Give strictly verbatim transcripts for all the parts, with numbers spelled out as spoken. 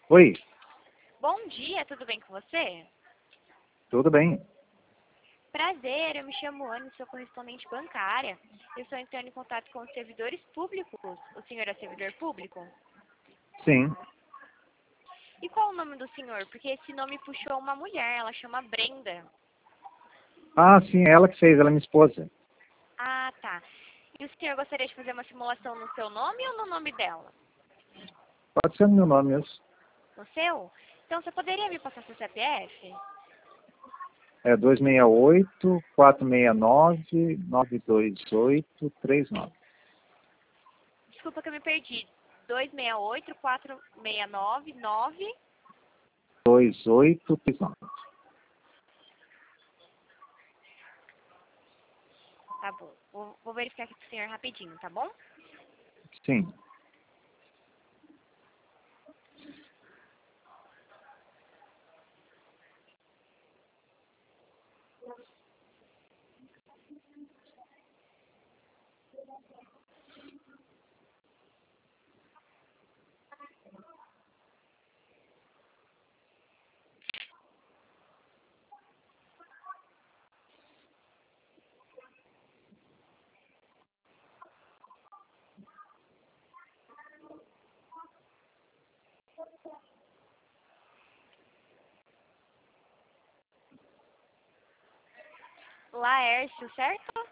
Oi, Bom dia, tudo bem com você? tudo bem? Prazer, eu me chamo Anne, sou correspondente bancária. Eu estou entrando em contato com os servidores públicos. O senhor é servidor público? Sim. E qual o nome do senhor? Porque esse nome puxou uma mulher, ela chama Brenda. Ah, sim, ela que fez, ela é minha esposa. Ah, tá. E o senhor gostaria de fazer uma simulação no seu nome ou no nome dela? Pode ser no meu nome mesmo. No seu? Então você poderia me passar seu C P F? É dois seis oito, quatro seis nove, nove dois oito, três nove. Desculpa que eu me perdi. dois seis oito, quatro seis nove, nove. dois oito, três nove. Tá bom. Vou, vou verificar aqui com o senhor rapidinho, tá bom? Sim. Laércio, certo?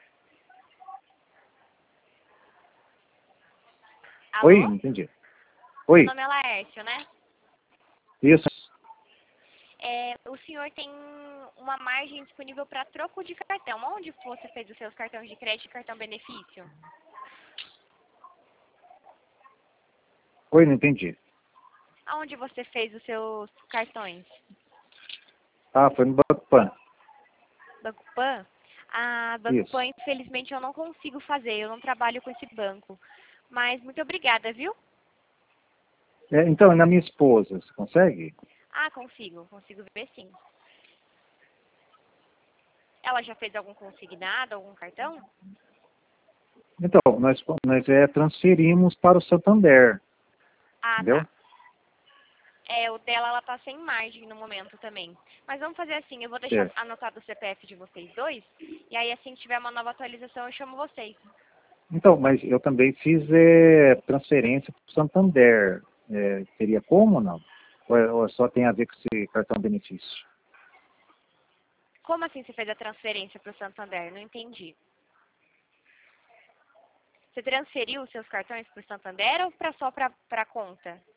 Oi, Alô? não entendi. Seu Oi, nome é Laércio, né? isso. É, o senhor tem uma margem disponível para troco de cartão. Onde você fez os seus cartões de crédito e cartão benefício? Oi, não entendi. Aonde você fez os seus cartões? Ah, foi no Banco Pan. Banco Pan? Ah, Banco Isso. Pan, infelizmente eu não consigo fazer. Eu não trabalho com esse banco. Mas muito obrigada, viu? É, então, é na minha esposa, você consegue? Ah, consigo. Consigo ver sim. Ela já fez algum consignado, algum cartão? Então, nós, nós é, transferimos para o Santander, Ah, entendeu? tá. É, o dela, ela tá sem margem no momento também. Mas vamos fazer assim, eu vou deixar Certo. anotado o C P F de vocês dois, e aí assim que tiver uma nova atualização eu chamo vocês. Então, mas eu também fiz é, transferência para o Santander. É, teria como ou não? Ou, é- ou só tem a ver com esse cartão benefício? Como assim você fez a transferência para o Santander? Não entendi. Você transferiu os seus cartões para o Santander ou pra, só para a conta?